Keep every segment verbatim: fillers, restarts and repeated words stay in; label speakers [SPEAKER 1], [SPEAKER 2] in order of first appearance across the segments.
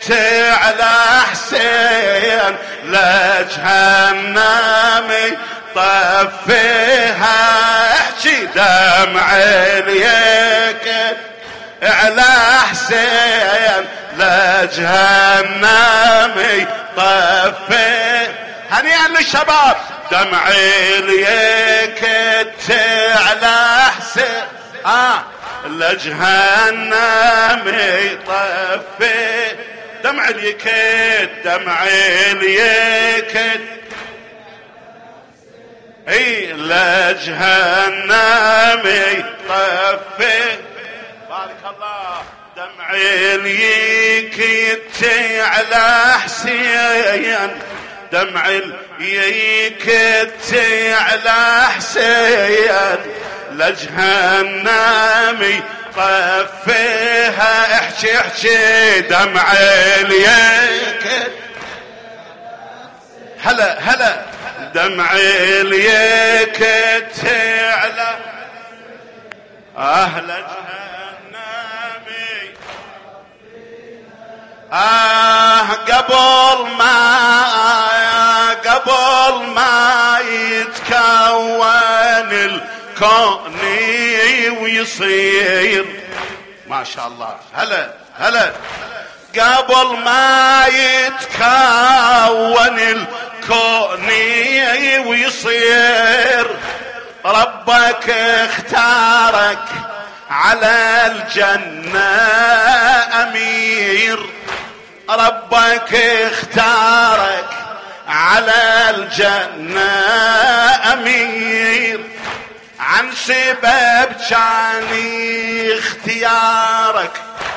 [SPEAKER 1] على حسين لجهنم طفيها. احكي دمع اليك على حسين لجهنم طفيها. هنيئا للشباب. دمع اليك على حسين اه لجهنم طفي. دمع اليكت دمع اليكت اي لجهنم طفي. بارك الله. دمع اليكت على حسين دمع اليكت على حسين لجهنم طفيها. احكي احكي دمع اليك. هلا هلا. دمع اليك على اهل جهنم اه قبل ما قبل ما يتكون الكون ويصير. ما شاء الله. هلا هلا. قبل ما يتكون الكون ويصير ربك اختارك على الجنة أمير. ربك اختارك على الجنة أمير. عن سبب كان اختيارك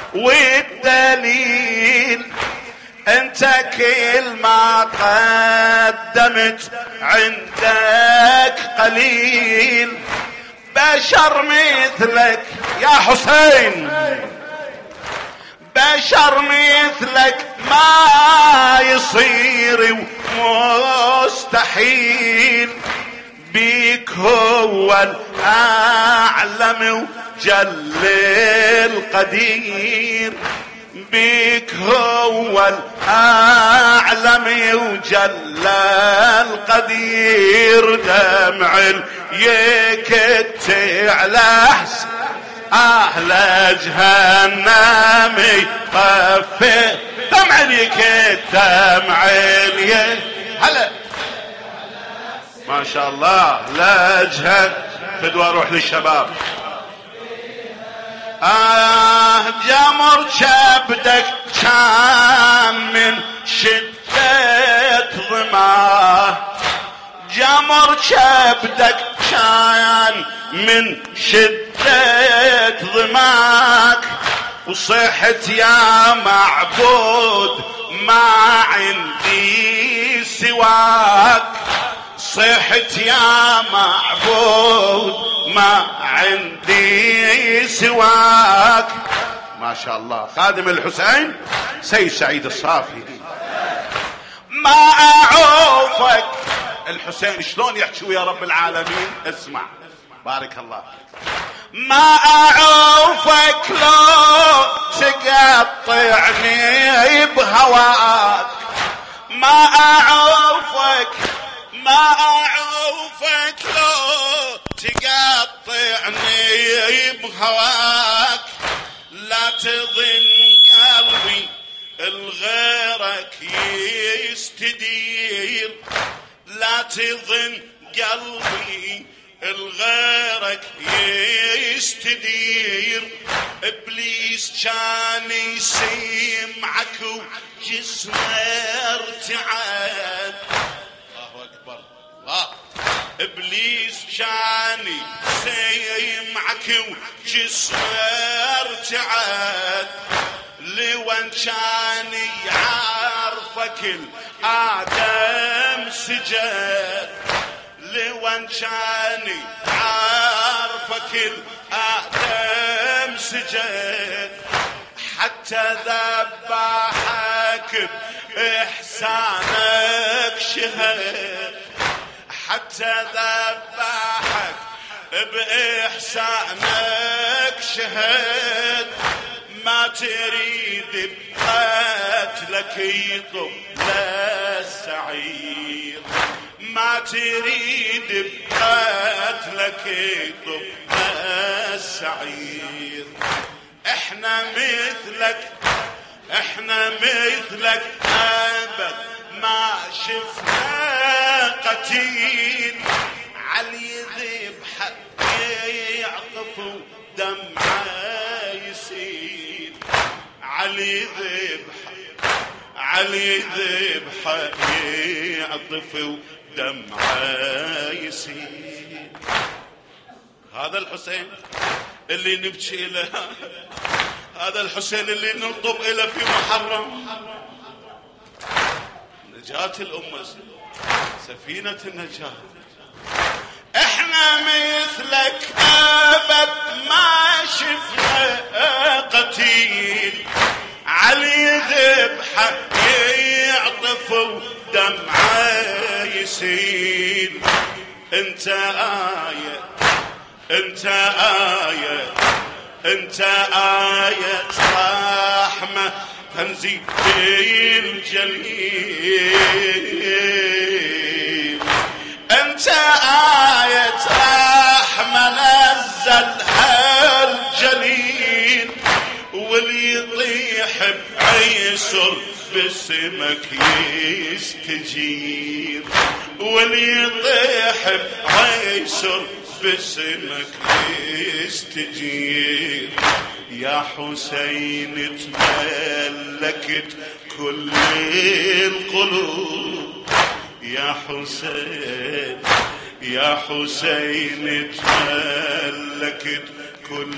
[SPEAKER 1] والدليل انت كل ما قدمت عندك قليل. بشر مثلك يا حسين بشر مثلك ما يصير ومستحيل. بيك هو الأعلم وجل القدير. بيك هو الأعلم وجل القدير. دمع اليكت على حسين أهل جهنم طفي. دمع اليكت دمع اليك. هلا ما شاء الله. لا جهد فدوى اروح للشباب. آه جمر كبدك كان من شدة ظماه. جمر كبدك كان من شدة ظماك. وصحت يا معبود ما عندي سواك. صحت يا معبود ما عندي سواك. ما شاء الله. خادم الحسين سيد سعيد الصافي. ما اعوفك الحسين شلون يحكي يا رب العالمين. اسمع بارك الله. ما اعوفك لو تقطعني بهواك. ما اعوفك ما اعوفك لو تقطعني بهواك. لا تظن قلبي الغيرك يستدير. لا تظن قلبي الغيرك يستدير. ابليس كان يسمعك وجسمه ارتعد. الله اكبر الله. ابليس كان يسمعك وجسمه ارتعد. لوين كان يعرفك الآدم سجد. لوين كان يعرفك الآدم سجد. حتى ذبحك بإحسانك شهد. حتى ذبحك بإحسانك شهد. ما تريد بقتل بقتلك يطب للسعير، ما تريد بقتلك يطب للسعير. احنا مثلك احنا مثلك ابد ما شفنا قتيل، علي ذبحه يعطف ودمعه يسيل، علي ذبحه علي ذبحه يعطف ودمعه يسيل. هذا الحسين اللي نبكي له، هذا الحسين اللي نلطب إليه في محرم. نجاة الأمة، سفينة النجاة. احنا مثلك أبد ما شفنا قتيل، علي ذبحه يعطف ودمعه يسيل. انت آية انت آية انت آية رحمة تنزيل الجليل، انت آية رحمة نزلها الجليل، واللي يطيح بعيسر باسمك يستجير، واللي يطيح بعيسر باسمك يستجير. يا حسين تملكت كل القلوب، يا حسين يا حسين تملكت كل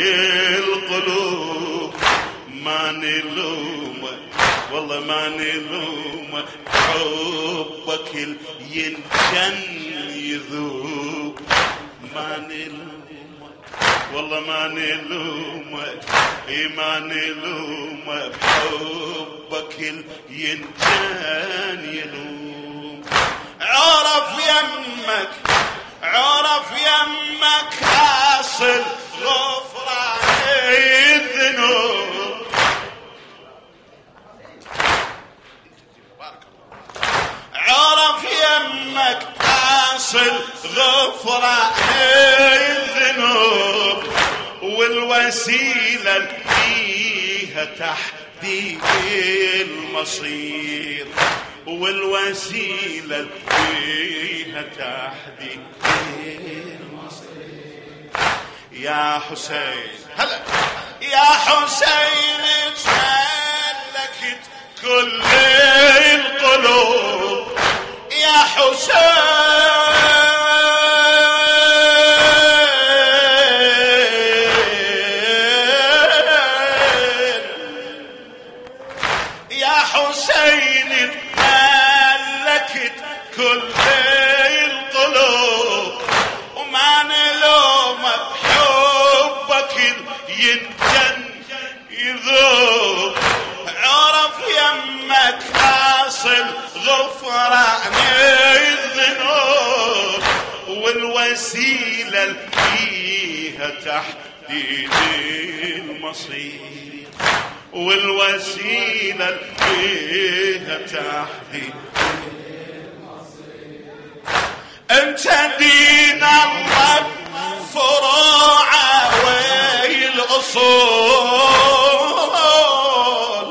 [SPEAKER 1] القلوب. ما نلومك والله ما نلومك، حبك ينجن يذوب. ما نلومك والله ما نلومك، اي ما نلومك، حبك ينجن يلوم. عرف يمك عرف يمك اصل غفران الذنوب. عرف يمك اصل غفران الذنوب، والوسيلة اللي فيها تحديد المصير، والوسيلة اللي فيها تحديد المصير. يا حسين هلا يا حسين تملكت كل القلوب، يا حسين يا حسين تملكت كل القلوب، وما نلومك حبك ينجن يذوب. عرف يمك اصل غفران الذنوب، والوسيلة اللي فيها تحديد المصير، والوسيلة اللي فيها تحديد المصير. انت دين الله فروعه والاصول،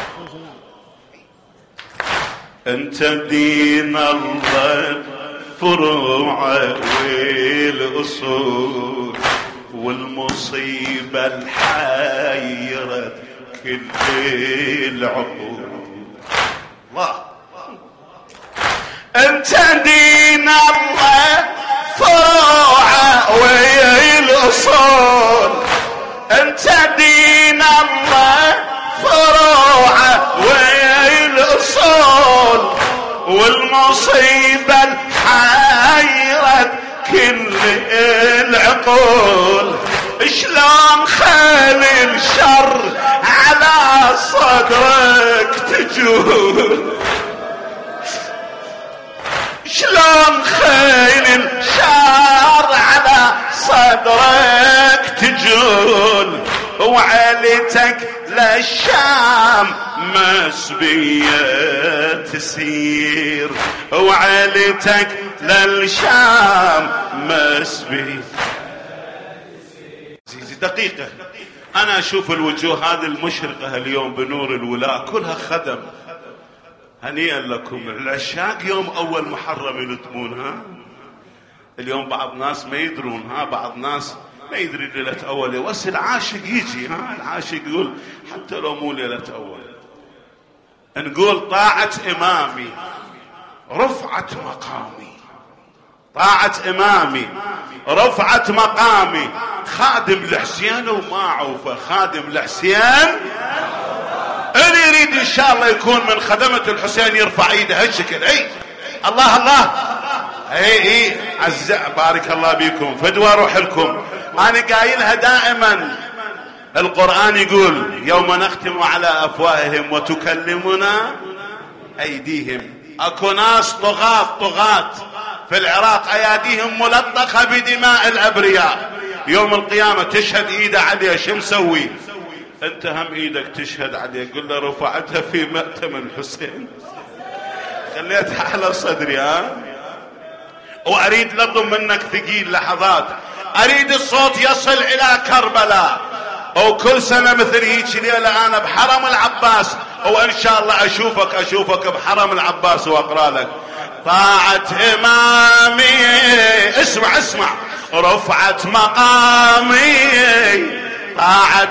[SPEAKER 1] انت دين الله فروعه والاصول، والمصيبة الحيرة كل العقول. الله انت دين الله فروعه والاصول، انت دين الله فروعه والاصول، والمصيبة الحيرة كل العقول. شلون خيل الشر على صدرك تجول، شلون خيل الشر على صدرك تجول، وعيلتك للشام مسبية تسير، وعيلتك للشام مسبية. دقيقة، أنا أشوف الوجوه هذه المشرقة اليوم بنور الولاء كلها خدم. هنيئا لكم العشاق يوم أول محرم يلتمون. ها اليوم بعض ناس ما يدرون، ها بعض ناس ما يدري ليلة أول، بس العاشق يجي. ها العاشق يقول حتى لو مو ليلة أول نقول طاعة إمامي رفعت مقامي، طاعة إمامي رفعت مقامي. خادم الحسين وما عوفه، خادم الحسين اللي يريد إن شاء الله يكون من خدمة الحسين يرفع ايده هالشكل. اي الله الله، اي اي عز بارك الله بكم، فدوى روح لكم. انا قايلها دائما، القرآن يقول يوم نختم على افواههم وتكلمنا ايديهم. اكو ناس طغاة طغاة في العراق اياديهم ملطخة بدماء الابرياء، يوم القيامة تشهد ايده عليه، شو مسوي؟ انت هم ايدك تشهد عليه. قل له رفعتها في مأتم الحسين، خليتها على صدري. ها واريد لطم منك ثقيل لحظات، اريد الصوت يصل الى كربلاء. وكل سنة مثل هيك ليلة انا بحرم العباس، وان شاء الله اشوفك اشوفك بحرم العباس واقرا لك طاعة امامي. اسمع اسمع، رفعت مقامي طاعة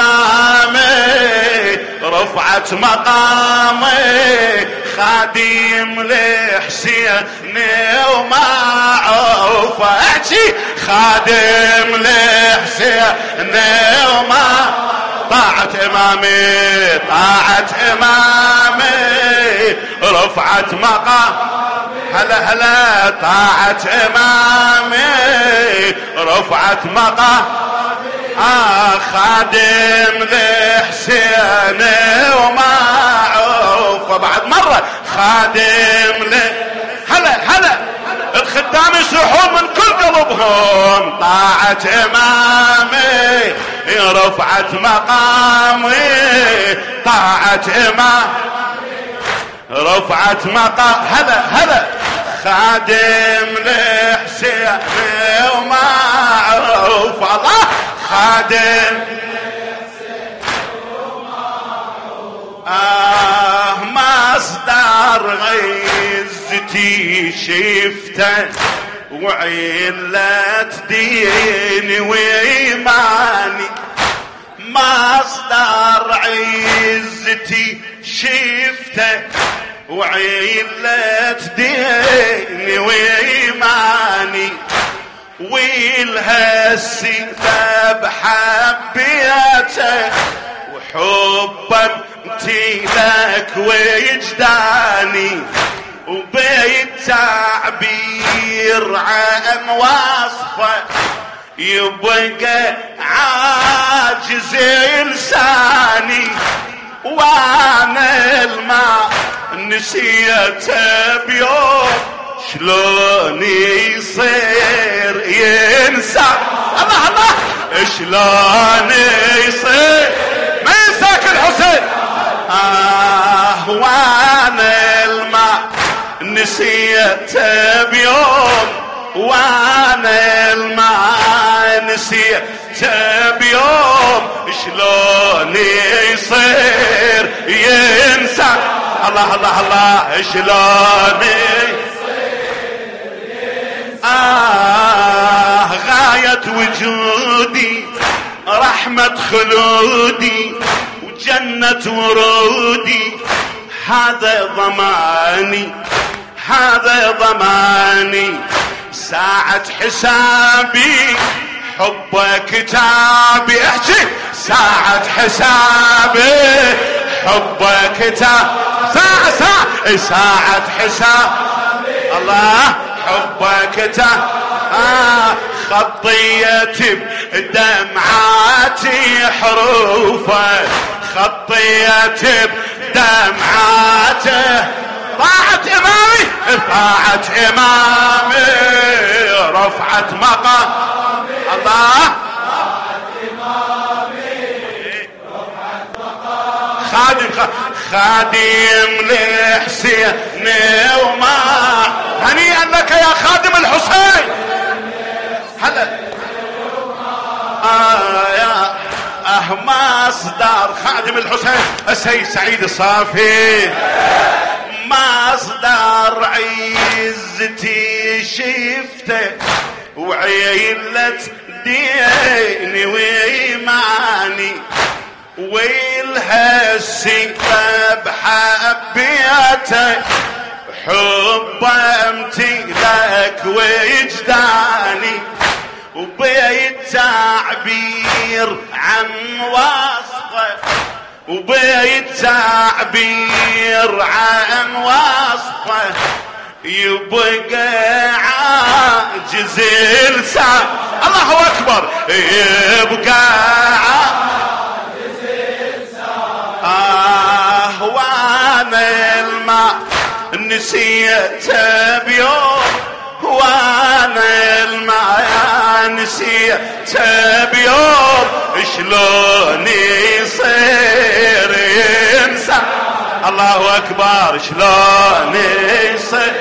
[SPEAKER 1] إمامي رفعت مقامي، خادم لحسين وما عوفه. احكي خادم لحسين وما طاعة إمامي طاعة إمامي رفعت مقامي. هلا هلا طاعة إمامي رفعت مقامي. آه خادم لحسين وما عوفه. بعد مرة خادم ل هلا هلا الخدام يصيحون من كل قلبهم طاعة إمامي رفعت مقامي طاعة إمامي رفعت مقام. هلا هلا خادم لحسين وما عوفه. الله خادم آه مصدر غيزتي شفته وعلت ديني وإيماني. مصدر عزتي شفته وعلت ديني وإيماني، والهسيته بحبيته وحبا امتلك وجداني، وبيت تعبير عن وصفه يبقى عاجز لساني. وانا الماء نسيته بيوم شلون يصير ينسى. الله الله شلون يصير ما ينساك الحسين. آه وانا الماء نسيته بيوم، وانا الماء نسيته بيوم شلون يصير ينسى. الله الله الله شلون آه غاية وجودي رحمة خلودي وجنة ورودي. هذا ضماني هذا ضماني ساعة حسابي حب كتابي. احكي ساعة حسابي حب كتاب. ساعة ساعة ساعة حساب الله حبك تا آه خطيت بدمعاتي حروفه خطيت بدمعاته. طاعة إمامي طاعة إمامي رفعت مقام. الله خادم لحسين وما هنيئا لك يا خادم الحسين. هلا آه يا اه مصدر خادم الحسين السيد سعيد الصافي، مصدر عزتي شفته وعيلة ديني وإيماني، والهالسيفة بحبيته حب امتلك وجداني، وبيت تعبير عن وصفه، وبيت تعبير عن وصفه يبقى عاجز لسان. الله اكبر. يبقى عاجز لسان. اه وانا الماء نسيته بيوم، وانا الماء نسيته بيوم، شلون يصير ينسى؟ الله اكبر. شلون يصير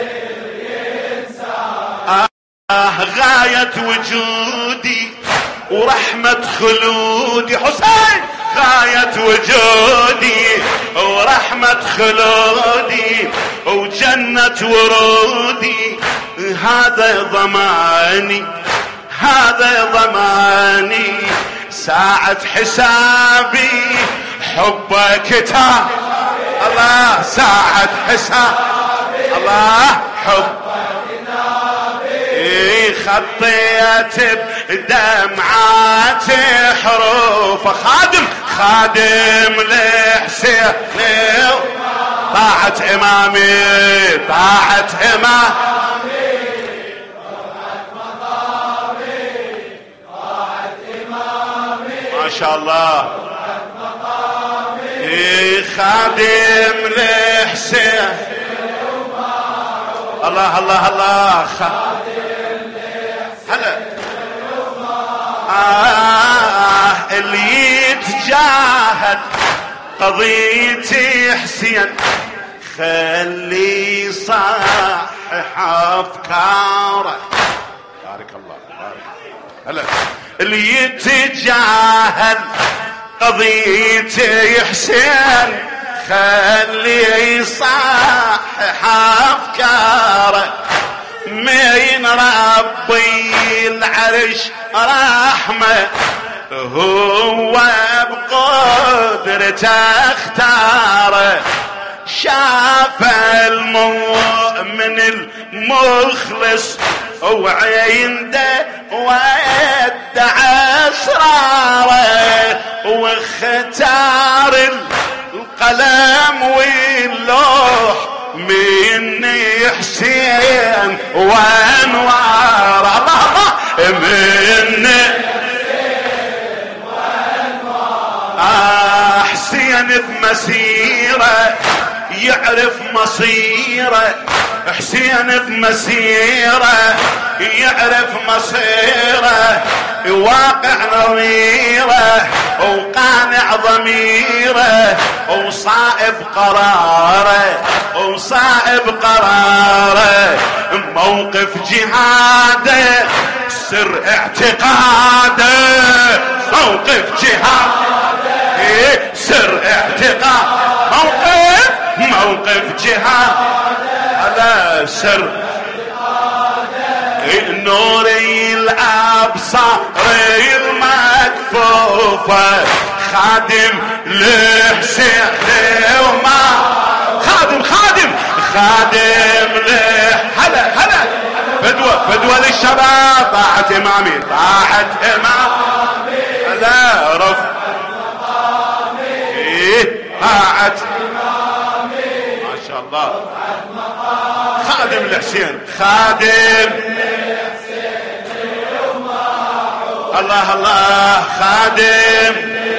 [SPEAKER 1] ينسى؟ آه غاية وجودي ورحمة خلودي حسين، غاية وجودي ورحمة خلودي وجنة ورودي، هذا ضماني هذا ضماني، ساعة حسابي حبك كتاب. الله ساعة حساب الله حب خطيت بدمعات حروف. خادم خادم لحسين طاعة امامي طاعة امامي ما شاء الله. خادم لحسين الله الله الله. هلا آه اللي يتجاهل قضيتي حسين خلي صحح افكاره. بارك الله بارك. هلا اللي يتجاهل قضيتي حسين خلي يصحح افكاره، من ربي العرش رحمه هو بقدرته اختاره، شاف المؤمن المخلص وعنده ودع اسراره، واختار القلم واللوح مني حسين وانوار. الله الله مني حسين وانوار. آه حسين بمسيره يعرف مصيره، حسين بمسيره يعرف مصيره، واقع نظيره وقانع ضميره وصائب قراره وصائب قراره، موقف جهاده سر اعتقاده، موقف جهاده سر اعتقاد، موقف موقف جهاد على سر نوري الابصار المكفوفه، خادم لحسين وما خادم خادم خادم لح هلا هلا فدوه فدوه للشباب، طاعة امامي طاعة امامي لا رف ايه طاعة امامي ما شاء الله. خادم الحسين خادم الله الله خادم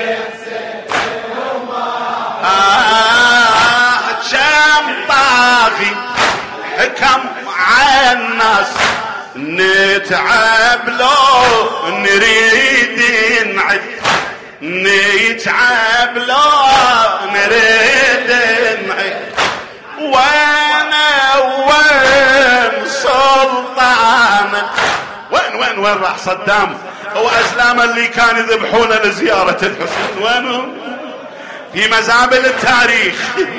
[SPEAKER 1] آه كم طاغي حكم على الناس، نتعب لو نريد نعد، نتعب لو نريد الحسين وين راح صدام وأزلام اللي كانوا يذبحون لزيارة الحسين وينهم؟ في مزابل التاريخ.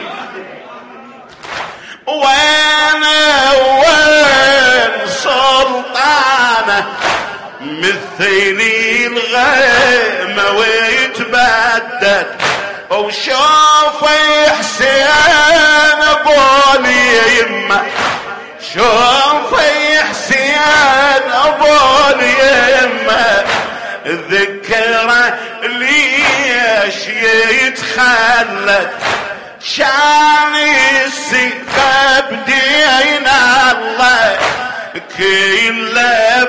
[SPEAKER 1] وين وين سلطانه مثيني الغيمة ويتبدد وشوفي حسين ابو اليمه شوفي حسين ابو اليمه ذكره ليش يتخلد شان السيف بدينا الله كل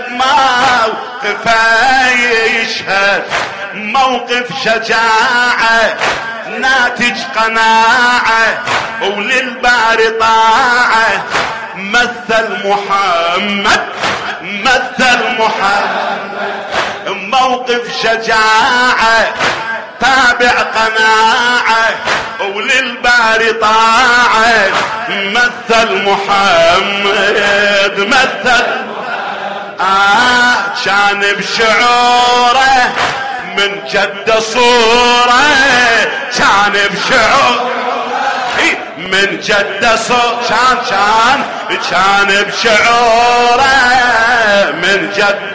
[SPEAKER 1] بموقفه يشهد موقف شجاعه ناتج قناعه وللباري طاعه مثل محمد مثل محمد موقف شجاعه تابع قناعه وللباري طاعه مثل محمد مثل آه كان بشعوره من جد صوره كان بشعوره من جد صوره كان كان كان بشعوره من جد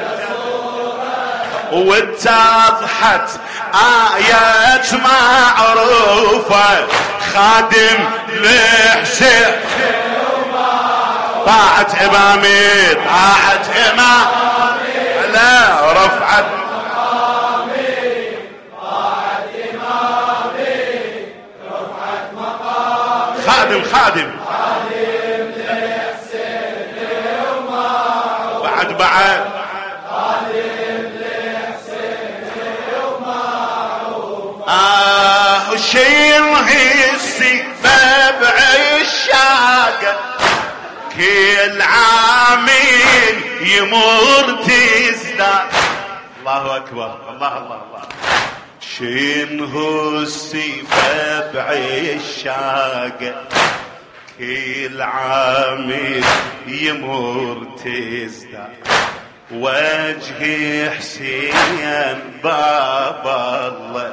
[SPEAKER 1] واتضحت آيات معروفة خادم لحسين طاعة إمامي طاعة إمامي لا رفعت مقامي طاعة إمامي رفعت مقامي خادم خادم خادم لحسين ومعروف بعد بعد آه شيله السباب عشاقه كل عامين يمر تزداد الله أكبر الله الله الله شيله السباب عشاقه كل عامين يمر تزداد وجه حسين باب الله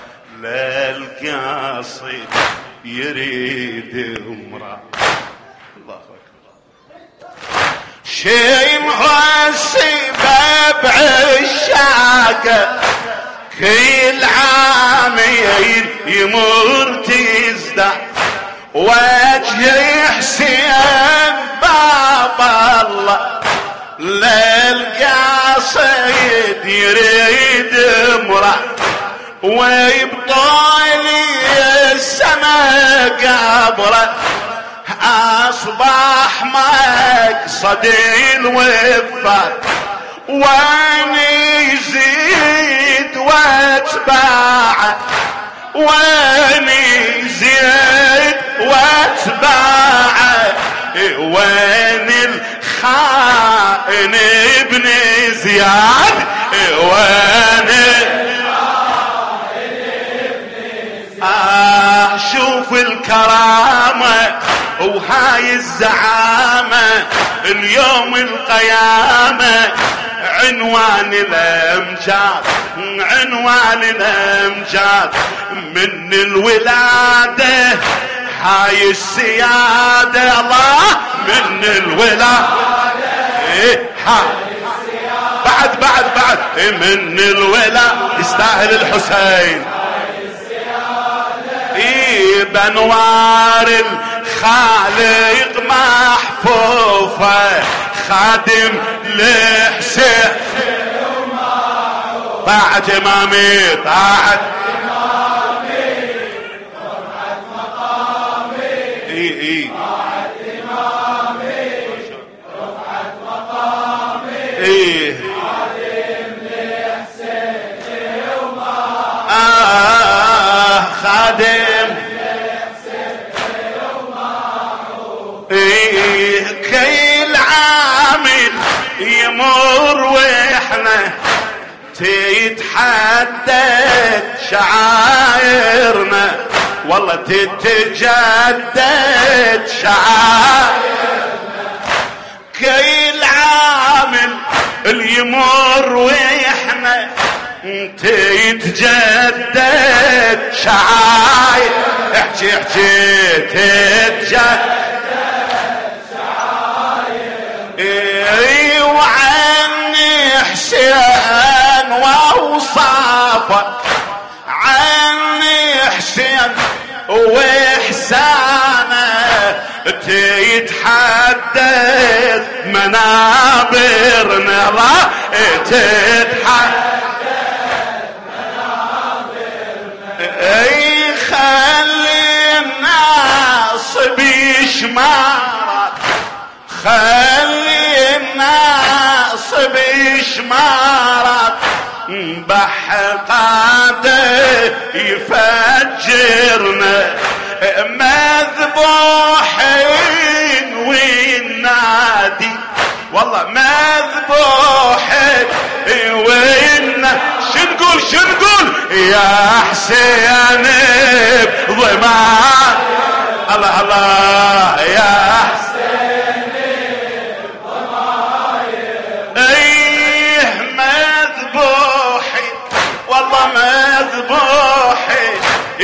[SPEAKER 1] للقاصد يريد امرأة الله أكبر شيء السباب عشاقه كل عامين يمر تزداد وجه حسين باب الله للقاصد يريد امرأة ويبطالي السما قبره اصبح مقصد الوفات وين يزيد واتباعه وين يزيد واتباعه وين الخائن ابن زياد وين آه شوف الكرامة وهاي الزعامة اليوم القيامة عنوان الامجاد عنوان الامجاد من الولادة هاي السيادة الله من الولادة إيه هاي بعد بعد بعد من الولادة يستاهل الحسين بانوار الخالق محفوفه خادم لحسين طاعة امامي طاعة امامي رفعت مقامي اي اي طاعة امامي رفعت مقامي اي خادم لحسين آه خادم إيه كل عامل يمر واحنا تتحدد شعائرنا والله تتجدد شعائرنا كل عامل اللي يمر ويحنا تتجدد شعاير، احكي احكي تتجدد شعاير، وعني حسين واوصافه، عني حسين واحسانه تتحدث منابرنا، را تتحدث منابرنا، اي خلي الناس بيشمارك، خلي الناس بيشمارك، بحقاده يفجرنا، مذبوحين والنادي، والله مذبوحين وين شنقول شنقول يا حسين بضمان، الله الله يا حسين بضماير، ايه مذبوحين والله مذبوحين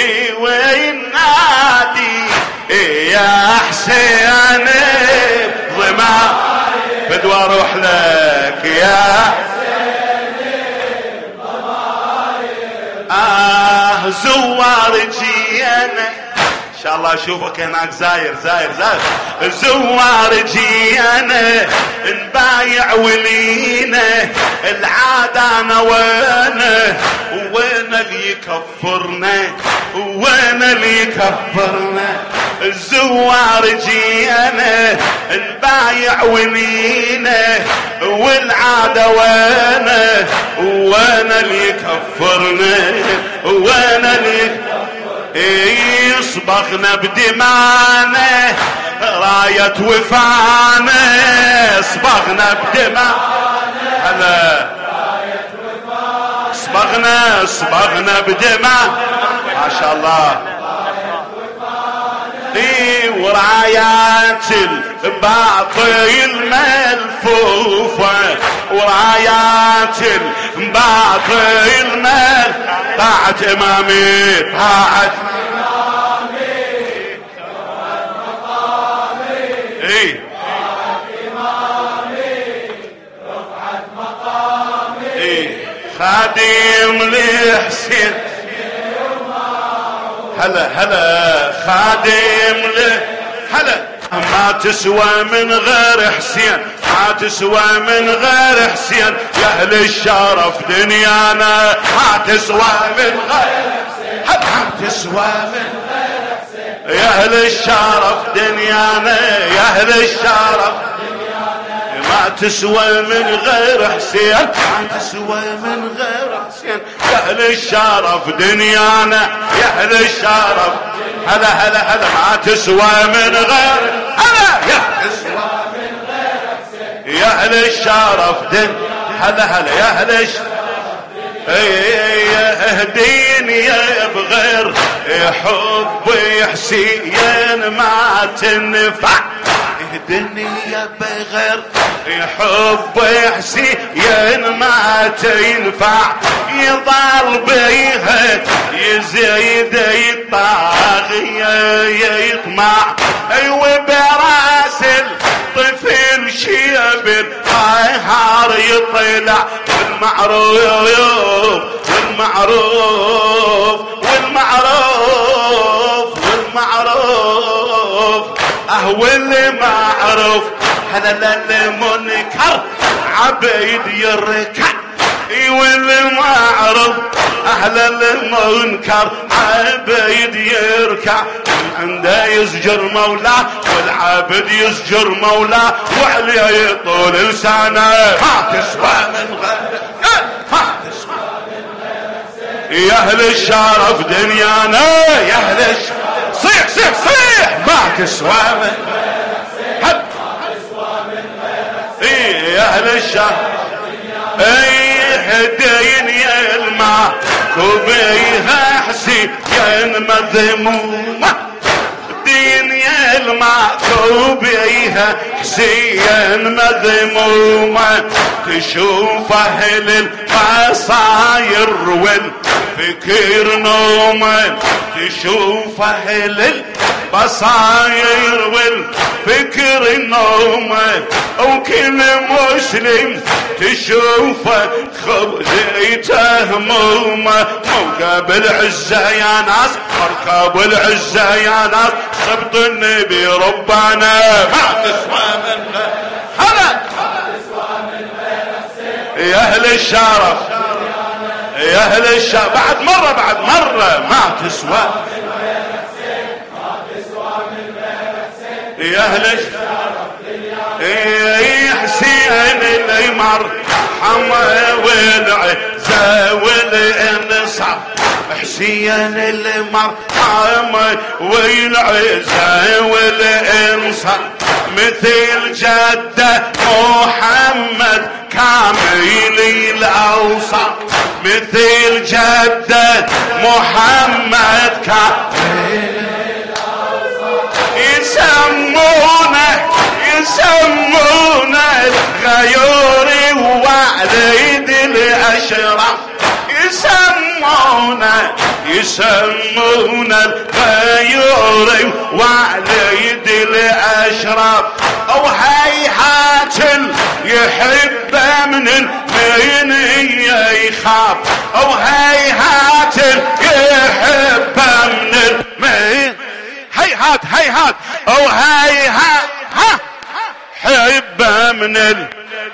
[SPEAKER 1] والنادي يا حسين ضماير، بدوى اروح لك يا حسين ضماير، اه زوار جينا ان شاء الله اشوفك هناك زاير زاير زاير، زوار جينا نبايع ولينا، العادة انا وينه وين اللي يكفرنا، وين اللي يكفرنا، الزوار جينا نبايع ولينا، والعادة وينه وين اللي يكفرنا، وين اللي يصبغنا بدمانا راية وفانا، صبغنا بدمانا هلا صبغنا صبغنا بدماء ما شاء الله، اي ورايات الباطل ملفوفة، ورايات الباطل مل طاعة امامي طاعة امامي رفعت مقامي، اي طاعة امامي رفعت مقامي، اي خادم لحسين هلا هلا خادم له هلا، ما تسوى من غير حسين، ما تسوى من غير حسين، يا اهل الشرف دنيانا ما تسوى من غير حسين، ما تسوى من غير حسين، يا اهل الشرف دنيانا، يا اهل الشرف ما تسوى من غير حسين، ما تسوى من غير حسين، يا اهل الشرف دنيانا، يا اهل الشرف هلا هلا هلا، ما تسوى من غير هلا، يا تسوى من غير حسين، يا اهل الشرف دن هلا هلا، يا اهل الشرف اهديني يا بغير حب حسين ما تنفع، اهدني يا بغير حب حسين ما تنفع، يضل بيها يزيد يطاغي يطمع، ايوه براس الطفل شيب هار يطلع، والمعروف والمعروف والمعروف والمعروف اهو المعروف هلا المنكر عبيد يركع، والمعروف اهل المنكر عبيد يركع، عنده يسجر مولاه والعبد يسجر مولاه، وعليه يطول لسانه ما تسوى من غير، ما تسوى من غير، يا اهل الشرف دنيانا، يا اهل الشرف صيح صيح صيح، ما تسوى من غير، يا اهل الشرف اي هدين يا الماء كوبيها حسين مذمومة، دين يا الماء كوبيها حسين مذمومة تشوف اهل البصاير والفكر نومة تشوف اهل البصاير والفكر نومة وكل مسلم تشوفه خبزيته همومة موكب العزة يا ناس مركب العزة يا ناس سبط النبي ربنا ما تسوى من هلا يا اهل الشرف يا اهل الشرف بعد مرة بعد مرة ما تسوى يا اهل الشرف يا حسين الامر حما والعزة والانصاف حسين الامر حما والعزة والانصاف مثل جده محمد كامل الاوصاف مثل جده محمد كامل يسمونه يسمونه الغيور وعليد الاشرف يسمونه يسمونه الغيور وعليد الاشرف او هيهات يحب من المنية يخاف او هيهات يحب من المنية هيهات هيهات او هيهات ها حبه من ال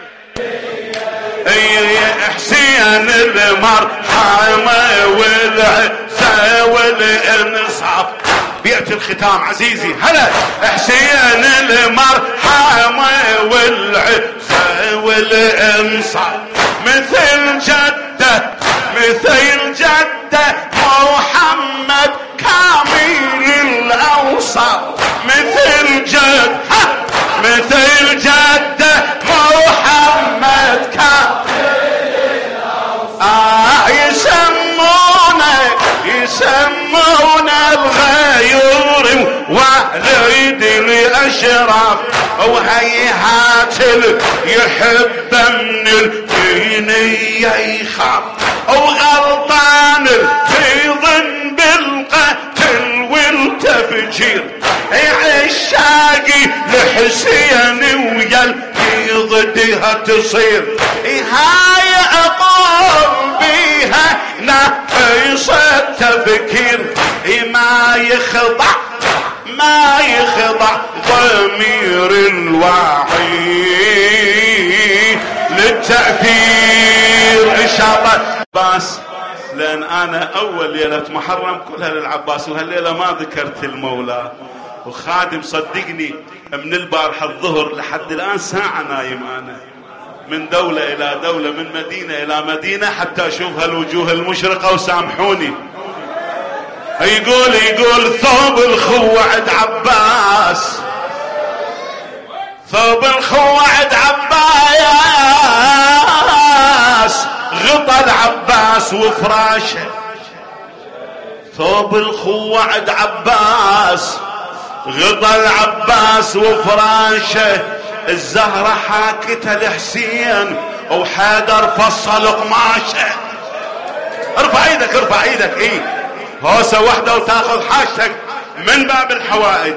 [SPEAKER 1] حسين المرحمة والعزة والانصاف بيئة الختام عزيزي هلا حسين المرحمة والعزة والانصاف مثل جده مثل جده محمد كامل الاوصاف مثل جد مثل جده محمد كامل الاوصاف آه يسمونه يسمونه الغيور وعليد الاشراف وهيهات يحب من الدينية يخاف وغلطان في ظن بالقتل والتفجير عشاقي لحسين ويا ضدها تصير هاي اقول بيها ناقص التفكير ما يخضع ما يخضع ضمير الواعي للتأثير ان شاء الله بس لان انا اول ليلة محرم كلها للعباس وهالليلة ما ذكرت المولى وخادم صدقني من البارحة الظهر لحد الان ساعة نايم انا من دولة الى دولة من مدينة الى مدينة حتى اشوف هالوجوه المشرقة وسامحوني. يقول يقول ثوب الخوة عند عباس ثوب الخوة عند عباس غطى العباس وفراشه ثوب الخوة عند عباس غطى العباس وفراشه الزهرة حاكتها لحسين وحيدر فصل قماشه ارفع ايدك ارفع ايدك ايه هوسة واحدة وتاخذ حاجتك من باب الحوائج.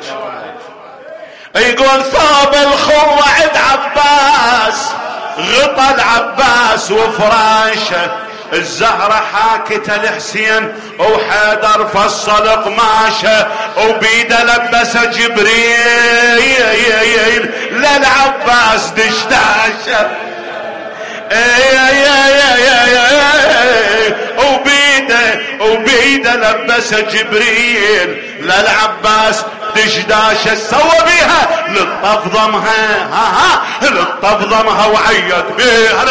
[SPEAKER 1] يقول ثوب الخوة عند عباس غطى العباس وفراشه الزهرة حاكتها لحسين وحيدر فصل قماشه وبيده لبس جبريل للعباس دشداشه وبيده وبيده لبس جبريل للعباس دشداشه سوى بيها للطف ضمها ها ها للطف ضمها وعيط بيها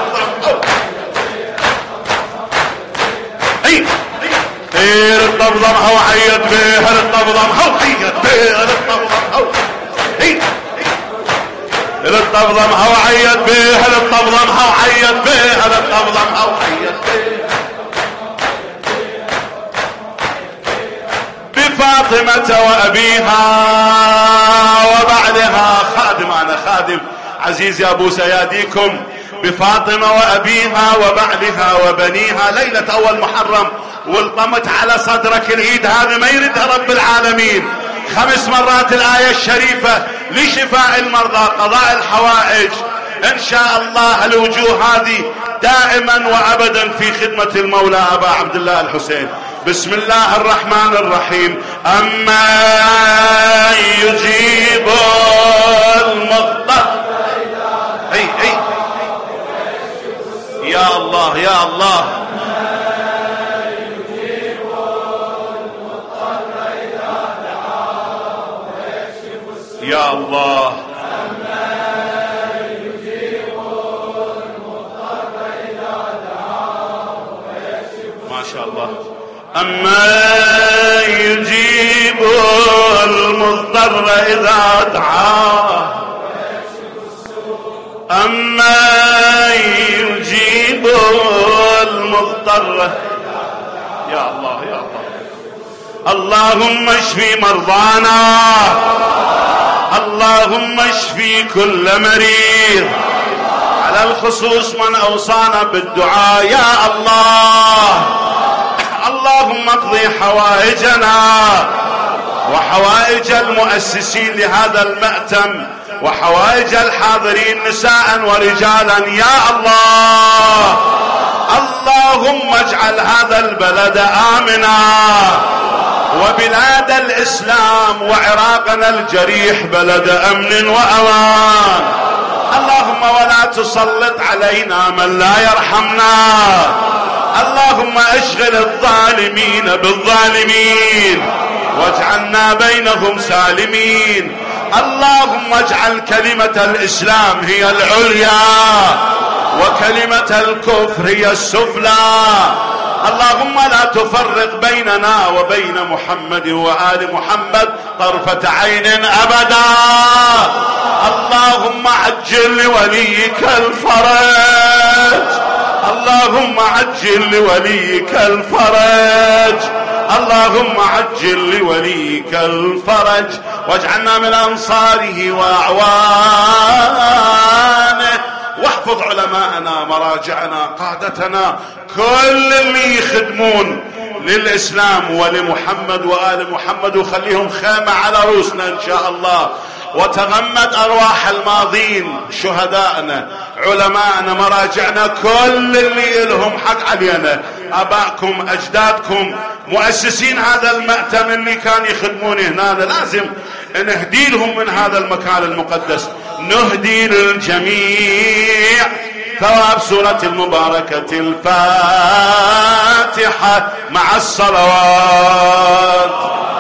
[SPEAKER 1] ايه للطف ضمها وعيط بيها للطف ضمها وعيط بيها للطف ضمها ايه للطف ضمها وعيط بيها للطف ضمها وعيط بيها للطف ضمها وعيط بيها بفاطمة وأبيها وبعدها خادم أنا الخادم عزيز يا ابو سياديكم بفاطمة وأبيها وبعلها وبنيها ليلة أول محرم، والطمت على صدرك العيد هذا ما يردها رب العالمين. خمس مرات الآية الشريفة لشفاء المرضى قضاء الحوائج. إن شاء الله الوجوه هذه دائما وأبدا في خدمة المولى أبا عبد الله الحسين. بسم الله الرحمن الرحيم. أما يجيب المضطر. أي أي يا الله يا الله. يا الله ما شاء الله. أما يجيب المضطر إذا دعاه، أما يجيب المضطر. يا الله يا الله. اللهم اشفي مرضانا، اللهم اشفي كل مريض، على الخصوص من أوصانا بالدعاء يا الله. اللهم اقضي حوائجنا وحوائج المؤسسين لهذا المأتم وحوائج الحاضرين نساء ورجالا يا الله. اللهم اجعل هذا البلد آمنا وبلاد الإسلام وعراقنا الجريح بلد أمن وأمان. اللهم ولا تسلط علينا من لا يرحمنا. اللهم اشغل الظالمين بالظالمين واجعلنا بينهم سالمين. اللهم اجعل كلمة الإسلام هي العليا وكلمة الكفر هي السفلى. اللهم لا تفرق بيننا وبين محمد وآل محمد طرفة عين أبدا. اللهم عجل لوليك الفرج، اللهم عجل لوليك الفرج، اللهم عجل لوليك الفرج، واجعلنا من أنصاره وأعوانه. واحفظ علماءنا مراجعنا قادتنا كل اللي يخدمون للإسلام ولمحمد وآل محمد، وخليهم خيمة على رؤوسنا إن شاء الله. وتغمد أرواح الماضين شهدائنا علماءنا مراجعنا كل اللي لهم حق علينا، أبائكم أجدادكم مؤسسين هذا المأتم اللي كانوا يخدمون هنا. لازم نهدي لهم من هذا المكان المقدس، نهدي للجميع ثواب سورة المباركة الفاتحة مع الصلوات.